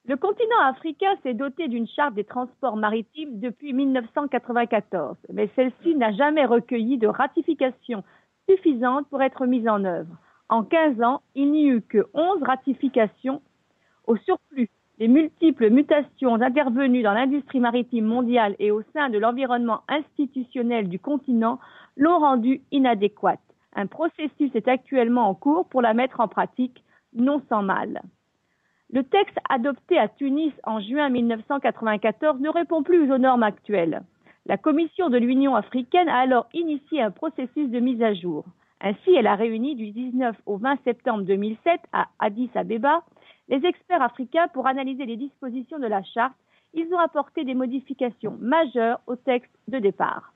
Le continent africain s'est doté d'une charte des transports maritimes depuis 1994, mais celle-ci n'a jamais recueilli de ratification suffisante pour être mise en œuvre. En 15 ans, il n'y eut que 11 ratifications. Au surplus, les multiples mutations intervenues dans l'industrie maritime mondiale et au sein de l'environnement institutionnel du continent l'ont rendue inadéquate. Un processus est actuellement en cours pour la mettre en pratique, non sans mal. Le texte adopté à Tunis en juin 1994 ne répond plus aux normes actuelles. La Commission de l'Union africaine a alors initié un processus de mise à jour. Ainsi, elle a réuni du 19 au 20 septembre 2007 à Addis Abeba les experts africains pour analyser les dispositions de la charte. Ils ont apporté des modifications majeures au texte de départ.